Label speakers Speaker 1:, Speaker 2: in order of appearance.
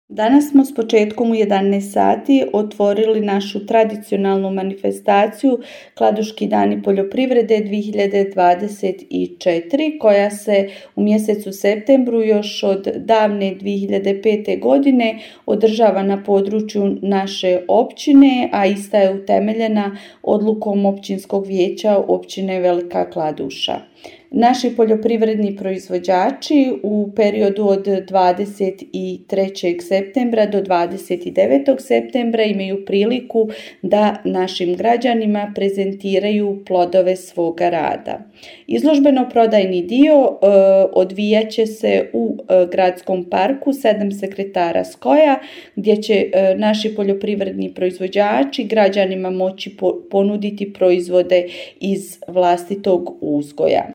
Speaker 1: Danas smo s početkom u 11 sati otvorili našu tradicionalnu manifestaciju Kladuški dani poljoprivrede 2024 koja se u mjesecu septembru još od davne 2005. godine održava na području naše općine, a ista je utemeljena odlukom Općinskog vijeća općine Velika Kladuša. Naši poljoprivredni proizvođači u periodu od 23. septembra do 29. septembra imaju priliku da našim građanima prezentiraju plodove svoga rada. Izložbeno-prodajni dio odvijat će se u gradskom parku 7 sekretara Skoja, gdje će naši poljoprivredni proizvođači građanima moći ponuditi proizvode iz vlastitog uzgoja.